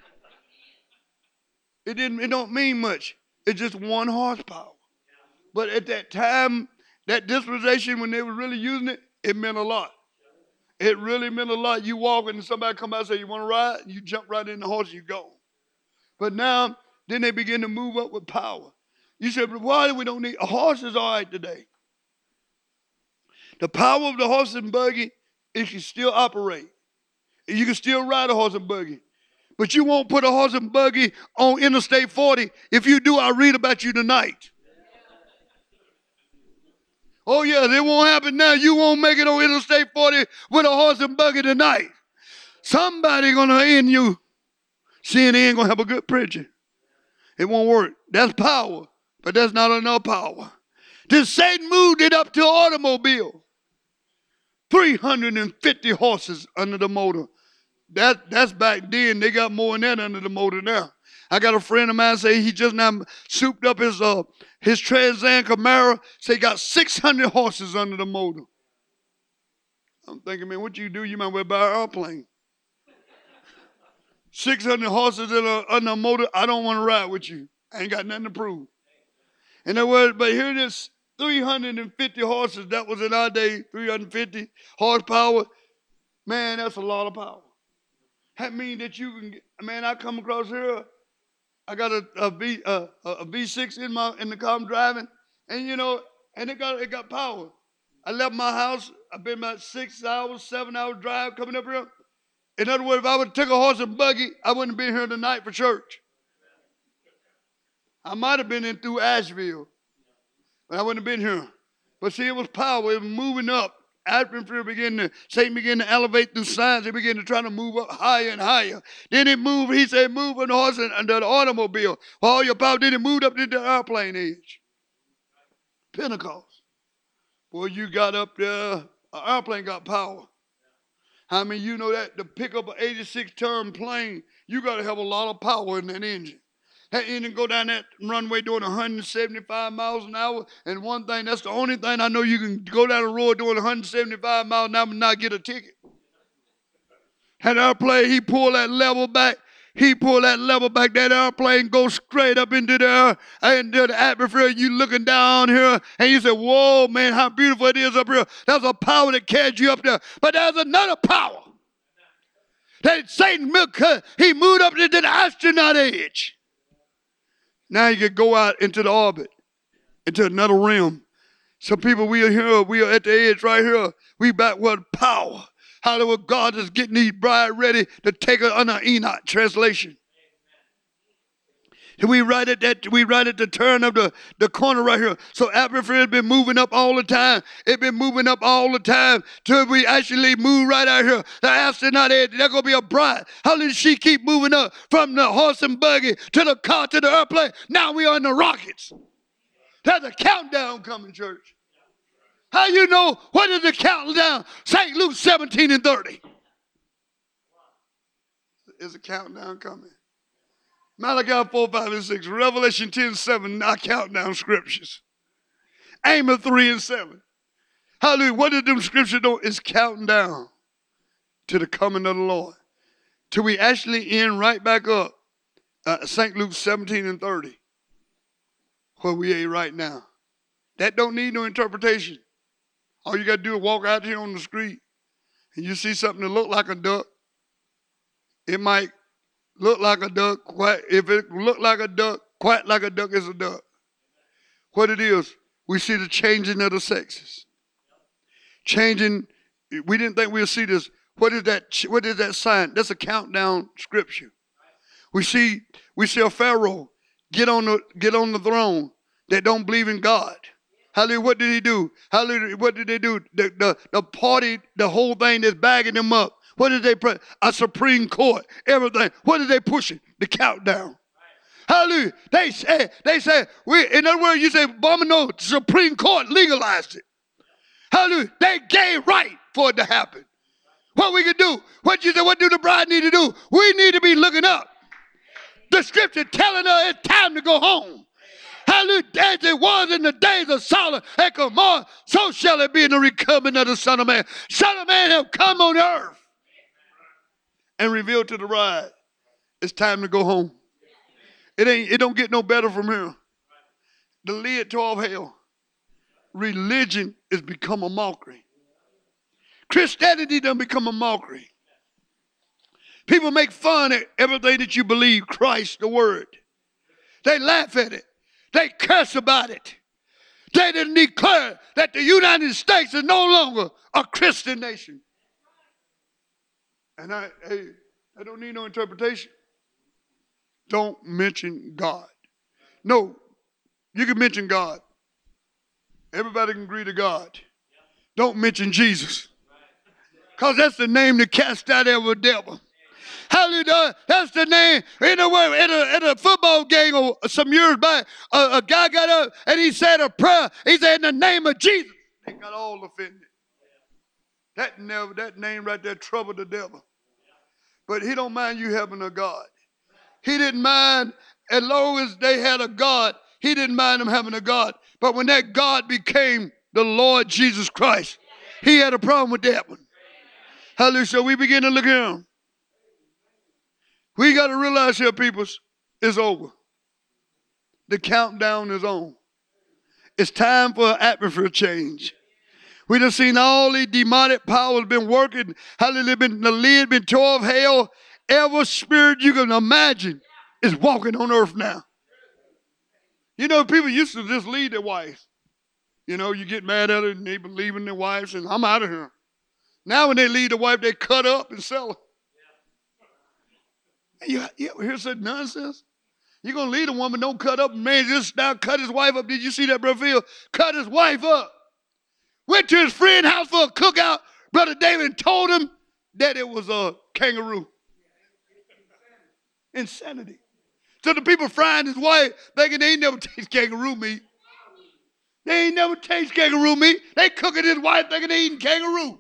It didn't. It don't mean much. It's just one horsepower. But at that time, that dispensation, when they were really using it, it meant a lot. It really meant a lot. You walk and somebody come out and say, you want to ride? You jump right in the horse and you go. But now, then they begin to move up with power. You said, but why do we don't need, a horse is all right today. The power of the horse and buggy, it can still operate. You can still ride a horse and buggy. But you won't put a horse and buggy on Interstate forty. If you do, I'll read about you tonight. Oh, yeah, it won't happen now. You won't make it on Interstate forty with a horse and buggy tonight. Somebody going to end you. C N N going to have a good preacher. It won't work. That's power, but that's not enough power. Then Satan moved it up to an automobile. three hundred fifty horses under the motor. That, that's back then. They got more than that under the motor now. I got a friend of mine say he just now souped up his uh, his Trans Am Camaro. Say he got six hundred horses under the motor. I'm thinking, man, what you do? You might well buy an airplane. six hundred horses in a, under a motor. I don't want to ride with you. I ain't got nothing to prove. In other words, but here it is, three hundred fifty horses. That was in our day, three hundred fifty horsepower. Man, that's a lot of power. That means that you can get, man, I come across here. I got a, a, v, uh, a V six in my in the car I'm driving, and you know, and it got it got power. I left my house. I've been about six hours, seven hours drive coming up here. In other words, if I would have took a horse and buggy, I wouldn't have been here tonight for church. I might have been in through Asheville, but I wouldn't have been here. But see, it was power. It was moving up. Atmosphere began to, Satan began to elevate through science. He began to try to move up higher and higher. Then it moved, he said, move on the horse and under the automobile. For all your power, then it moved up to the airplane age. Pentecost. Boy, you got up there, an airplane got power. How many of you know that to pick up an eighty-six ton plane, you got to have a lot of power in that engine. And you go down that runway doing one hundred seventy-five miles an hour. And one thing, that's the only thing I know you can go down the road doing one hundred seventy-five miles an hour and not get a ticket. Had an airplane, he pulled that level back. He pulled that level back. That airplane goes straight up into the air, into the atmosphere. You looking down here, and you say, whoa, man, how beautiful it is up here. There's a power that carries you up there. But there's another power. That Satan, he moved up into the astronaut age. Now you can go out into the orbit, into another realm. Some people, we are here, we are at the edge right here. We back with power. Hallelujah, God is getting these bride ready to take her under Enoch translation. We right at that, we right at the turn of the, the corner right here. So atmosphere has been moving up all the time. It's been moving up all the time till we actually move right out here. The astronaut, there's going to be a bride. How did she keep moving up from the horse and buggy to the car to the airplane? Now we are in the rockets. There's a countdown coming, church. How you know what is the countdown? Saint Luke seventeen and thirty. There's a countdown coming. Malachi four, five, and six. Revelation ten, seven, our countdown scriptures. Amos three and seven. Hallelujah. What did them scriptures do? It's counting down to the coming of the Lord. Till we actually end right back up. Uh, Saint Luke seventeen and thirty. Where we are right now. That don't need no interpretation. All you got to do is walk out here on the street and you see something that look like a duck. It might look like a duck. Quite, if it look like a duck, quite like a duck is a duck. What it is, we see the changing of the sexes. Changing, we didn't think we'd see this. What is that, what is that sign? That's a countdown scripture. We see, we see a Pharaoh get on the, get on the throne that don't believe in God. Hallelujah, what did he do? Hallelujah, what did they do? The, the, the party, the whole thing that's bagging them up. What did they put? A Supreme Court, everything. What did they pushing? The countdown. Hallelujah. They say, they say, we, in other words, you say, Obama, no, Supreme Court legalized it. Hallelujah. They gave right for it to happen. What we can do? What you say, what do the bride need to do? We need to be looking up. The scripture telling her it's time to go home. Hallelujah, as it was in the days of Solomon and Gomorrah, so shall it be in the recoming of the Son of Man. Son of Man have come on earth and revealed to the bride, it's time to go home. It ain't. It don't get no better from here. The lid tore off hell. Religion has become a mockery. Christianity done become a mockery. People make fun of everything that you believe, Christ, the Word. They laugh at it. They curse about it. They didn't declare that the United States is no longer a Christian nation. And I, hey, I don't need no interpretation. Don't mention God. No, you can mention God. Everybody can agree to God. Don't mention Jesus. Because that's the name that cast out every devil. Hallelujah. That's the name. In a, in a, in a football game or some years back, a, a guy got up and he said a prayer. He said, in the name of Jesus. They got all offended. That, never, that name right there troubled the devil. But he don't mind you having a God. He didn't mind, as long as they had a God, he didn't mind them having a God. But when that God became the Lord Jesus Christ, he had a problem with that one. Hallelujah. So we begin to look at him. We got to realize here, peoples, it's over. The countdown is on. It's time for an atmosphere change. We done seen all these demonic powers been working. Hallelujah, been, the lid been tore off hell. Every spirit you can imagine is walking on earth now. You know, people used to just leave their wives. You know, you get mad at it and they believe in their wives and I'm out of here. Now when they leave the wife, they cut up and sell her. You, you ever hear such nonsense? You're going to leave a woman, don't cut up. Man, just now cut his wife up. Did you see that, Brother Phil? Cut his wife up. Went to his friend's house for a cookout. Brother David told him that it was a kangaroo. Insanity. So the people frying his wife thinking they ain't never taste kangaroo meat. They ain't never taste kangaroo meat. They cooking his wife thinking they eating kangaroo.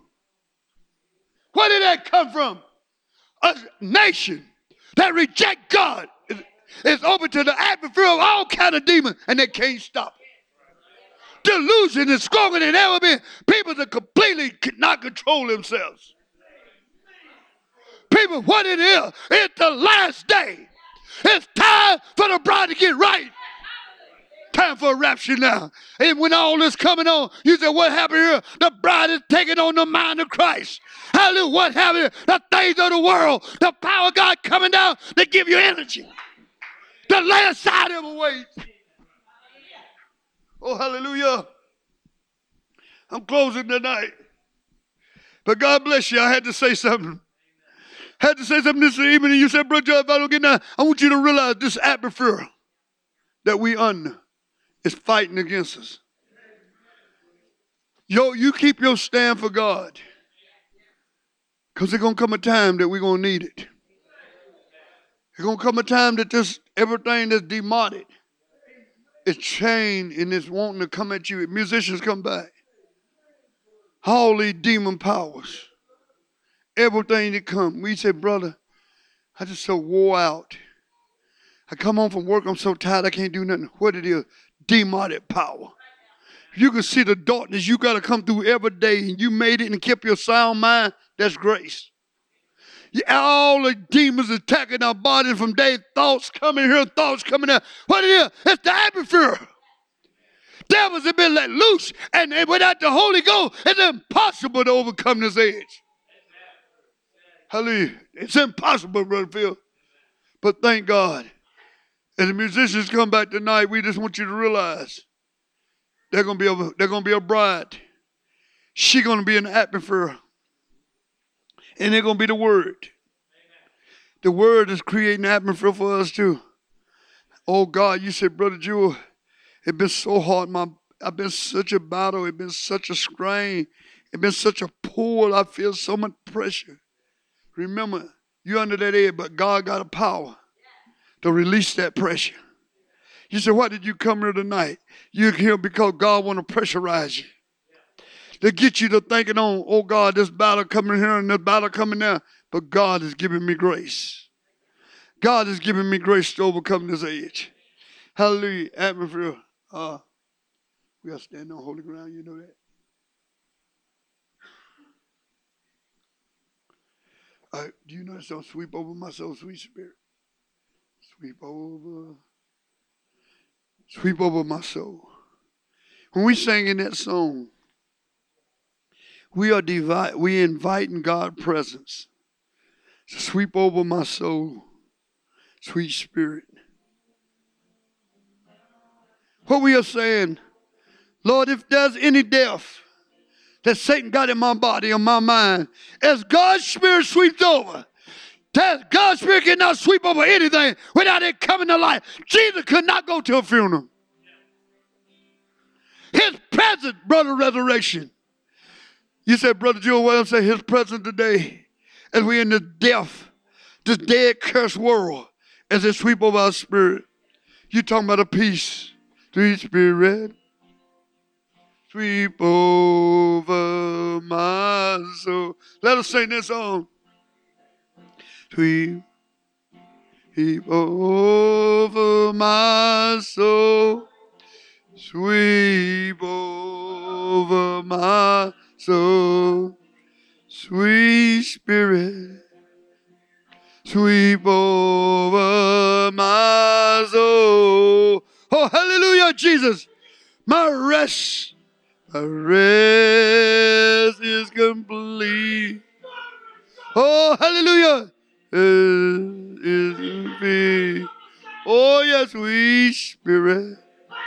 Where did that come from? A nation that reject God. is open to the atmosphere of all kind of demons, and they can't stop it. Delusion is stronger than ever been. People that completely cannot control themselves. People, what it is, it's the last day. It's time for the bride to get right. Time for a rapture now. And when all this coming on, you say, what happened here? The bride is taking on the mind of Christ. Hallelujah. What happened? The things of the world. The power of God coming down to give you energy. To lay aside every weight. Oh, hallelujah. I'm closing tonight. But God bless you. I had to say something. I had to say something this evening. And you said, Brother Joe, if I don't get now, I want you to realize this atmosphere that we under is fighting against us. Yo, you keep your stand for God. Because there's going to come a time that we're going to need it. There's going to come a time that this everything that's demonic is chained and is wanting to come at you. Musicians come back. All these demon powers. Everything that come. We say, brother, I just so wore out. I come home from work, I'm so tired, I can't do nothing. What it is? Demonic power. You can see the darkness you got to come through every day, and you made it and kept your sound mind. That's grace. Yeah, all the demons attacking our bodies from day, thoughts coming here, thoughts coming there. What it is? It's the atmosphere. Devils have been let loose, and without the Holy Ghost, it's impossible to overcome this edge. Hallelujah. It's impossible, Brother Phil. But thank God. As the musicians come back tonight, we just want you to realize they're going to be a, they're going to be a bride. She's going to be in the atmosphere. And they're going to be the Word. The Word is creating an atmosphere for us too. Oh God, you said, Brother Jewel, it's been so hard. My, I've been such a battle. It's been such a strain. It's been such a pull. I feel so much pressure. Remember, you're under that edge, but God got a power to release that pressure. You say, why did you come here tonight? You're here because God want to pressurize you. To get you to thinking on, oh God, this battle coming here and this battle coming there. But God is giving me grace. God is giving me grace to overcome this age. Hallelujah. Atmosphere. Uh, we got to stand on holy ground. You know that. Uh, do you know that song, Sweep Over My Soul, Sweet Spirit? Sweep over, sweep over my soul. When we sing in that song, we are divide, we inviting God's presence to sweep over my soul, sweet spirit. What we are saying, Lord, if there's any death that Satan got in my body or my mind, as God's spirit sweeps over, that God's spirit cannot sweep over anything without it coming to life. Jesus could not go to a funeral. His presence brought a resurrection. You said, Brother Joel, what I'm saying, his presence today, as we in the death, this dead, cursed world, as it sweep over our spirit. You talking about a peace, sweet spirit, sweep over my soul. Let us sing this song. Sweep, sweep over my soul, sweep over my soul, sweet spirit, sweep over my soul. Oh, hallelujah, Jesus. My rest, my rest is complete. Oh, hallelujah. Is, is me. Oh, yes, sweet spirit,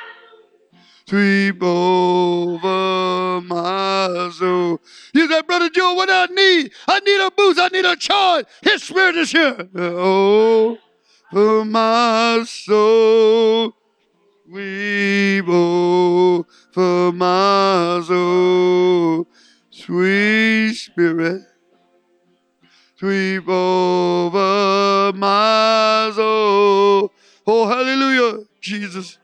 sweep over my soul. You said, Brother Joe, what do I need? I need a boost. I need a charge. His spirit is here. Oh, for my soul, sweep over my soul, sweet spirit, sweep over my soul. Oh, hallelujah, Jesus.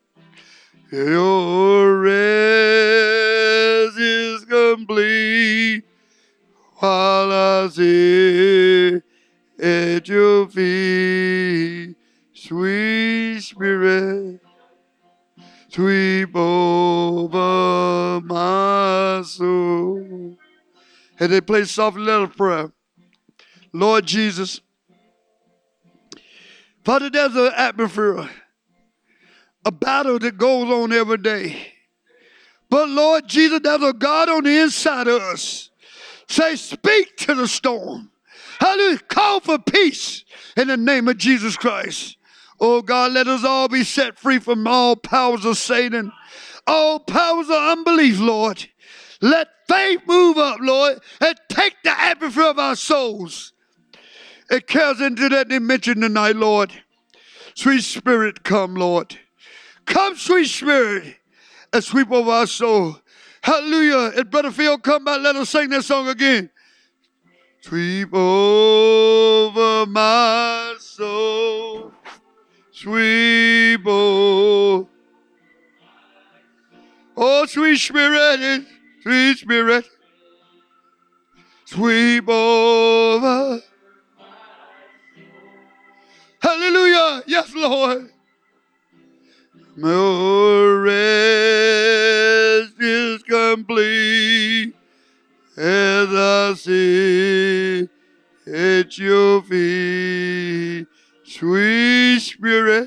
Your rest is complete while I sit at your feet. Sweet Spirit, sweep over my soul. And they play soft little prayer. Lord Jesus, Father, there's an atmosphere, a battle that goes on every day. But Lord Jesus, there's a God on the inside of us. Say, speak to the storm. Hallelujah. Call for peace in the name of Jesus Christ. Oh God, let us all be set free from all powers of Satan, all powers of unbelief, Lord. Let faith move up, Lord, and take the atmosphere of our souls. It carries into that dimension tonight, Lord. Sweet Spirit, come, Lord. Come, sweet Spirit, and sweep over our soul. Hallelujah. If Brother Phil come back, let us sing that song again. Sweep over my soul. Sweep over. Oh, sweet Spirit, sweet Spirit. Sweep over. Hallelujah. Yes, Lord. My rest is complete as I sit at your feet. Sweet Spirit,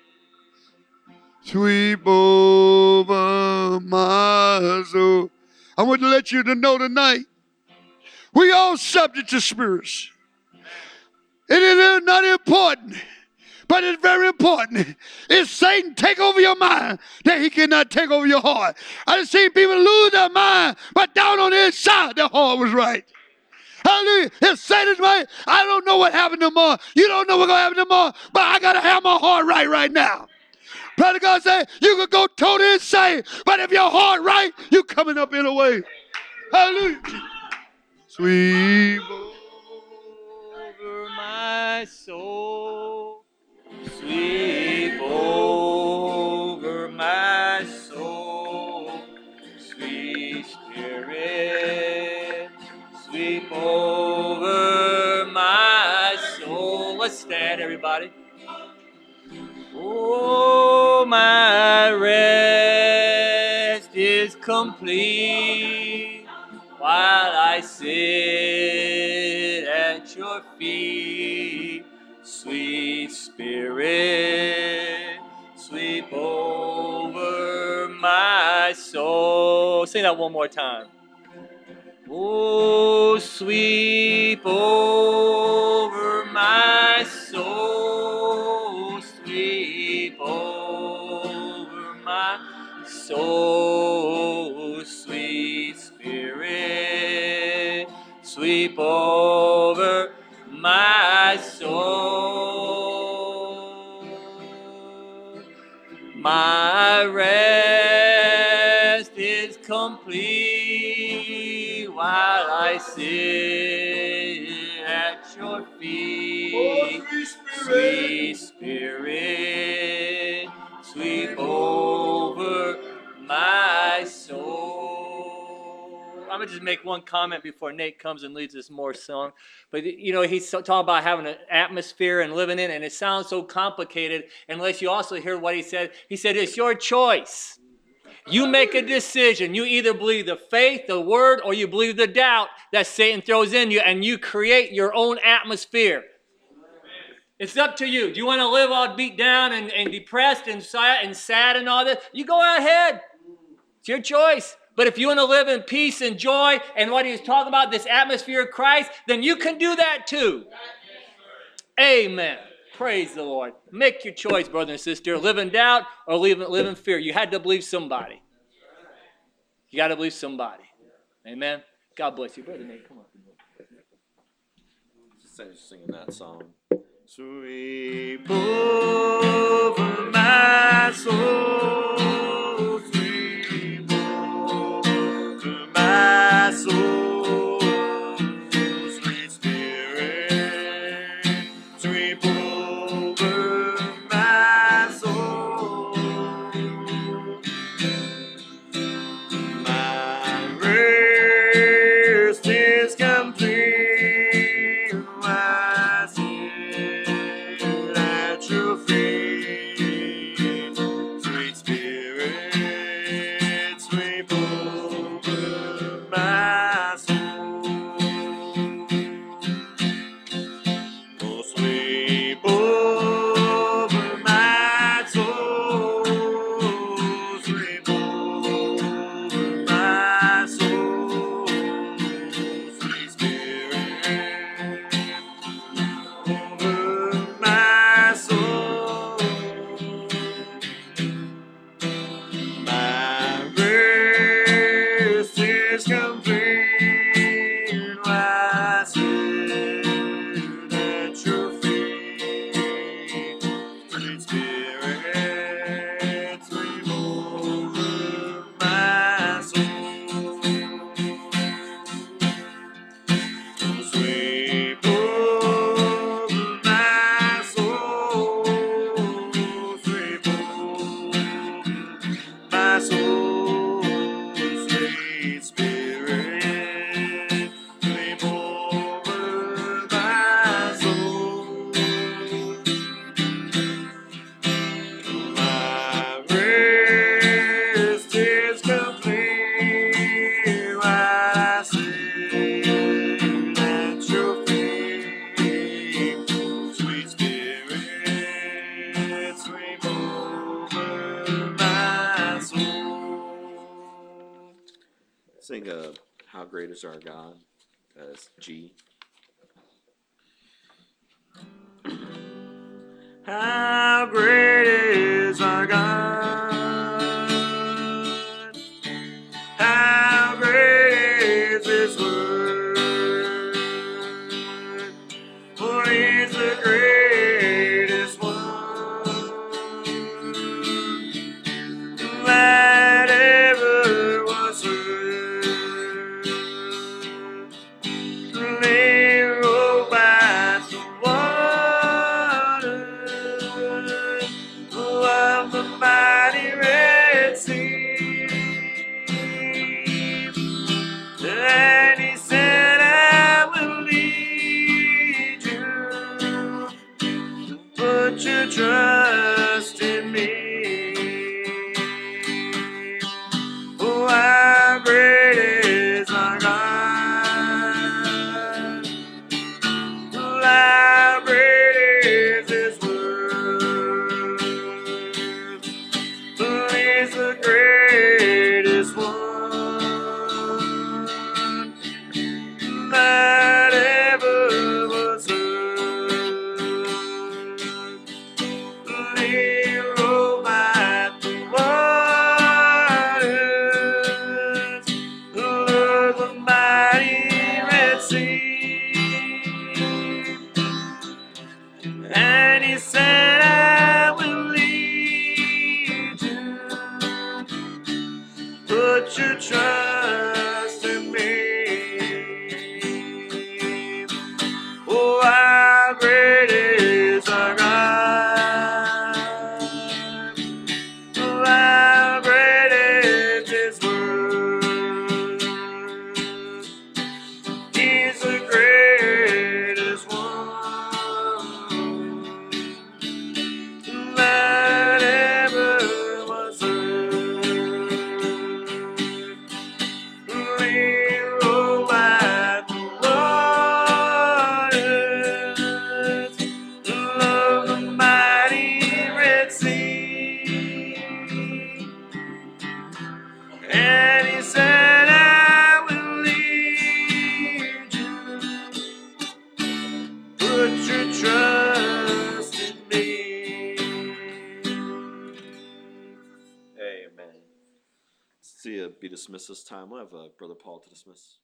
sweep over my soul. I want to let you to know tonight, we all subject to spirits. It is not important, but it's very important. If Satan take over your mind, then he cannot take over your heart. I have seen people lose their mind, but down on the inside, their heart was right. Hallelujah. If Satan's right, I don't know what happened tomorrow. You don't know what's going to happen tomorrow, but I got to have my heart right right now. Brother God said, you could go totally insane, but if your heart right, you coming up in a way. Hallelujah. Sweep over my soul. Sweep over my soul. Sweet Spirit, sweep over my soul. Let's stand, everybody. Oh, my rest is complete while I sit at your feet. Sweet Spirit, sweep over my soul. Sing that one more time. Oh, sweep over my soul, sweep over my soul, sweet Spirit, sweep over my soul. My rest is complete while I sit at your feet. Oh, sweet Spirit. Sweet Spirit, sweep over my soul. I'm going to just make one comment before Nate comes and leads us more song. But, you know, he's talking about having an atmosphere and living in it, and it sounds so complicated unless you also hear what he said. He said, it's your choice. You make a decision. You either believe the faith, the word, or you believe the doubt that Satan throws in you, and you create your own atmosphere. It's up to you. Do you want to live all beat down and, and depressed and sad, and sad and all that? You go ahead. It's your choice. But if you want to live in peace and joy and what he's talking about, this atmosphere of Christ, then you can do that too. Amen. Praise the Lord. Make your choice, brother and sister. Live in doubt or live, live in fear. You had to believe somebody. You got to believe somebody. Amen. God bless you. Brother Nate, come on. Just singing that song. Sweep over my soul, sweep over my soul, sweet Spirit, sweep over my soul. My rest is complete. I sit at your feet. is complete. I sit at your feet. Sweet Spirit, sweep over my soul. Sweep over my soul. Sweep over my soul. Sweet Spirit, sweep over my soul. My rest is complete. I sit at your feet. Sweet Spirit, sweep over my soul. Sing uh, How Great Is Our God as G. How great is our God? How great is His word? For He's the greatest one that ever was heard. They roll by the waters of the mighty Red Sea. And He said, I will lead you. Put your trust in me. Oh, how great is our God. Oh, how great is His word. Oh, He's the greatest one that ever was heard. Leroy by the waters of the mighty Red Sea. And He said, I will lead you. Put your trust in me. Oh, how great is our God. Oh, how great is His word. He's the greatest one that ever was heard. Leroy by the waters of the mighty Red Sea. And He said, I will lead you. Put your trust in me. Amen. See you be dismissed this time. We'll have uh, Brother Paul to dismiss.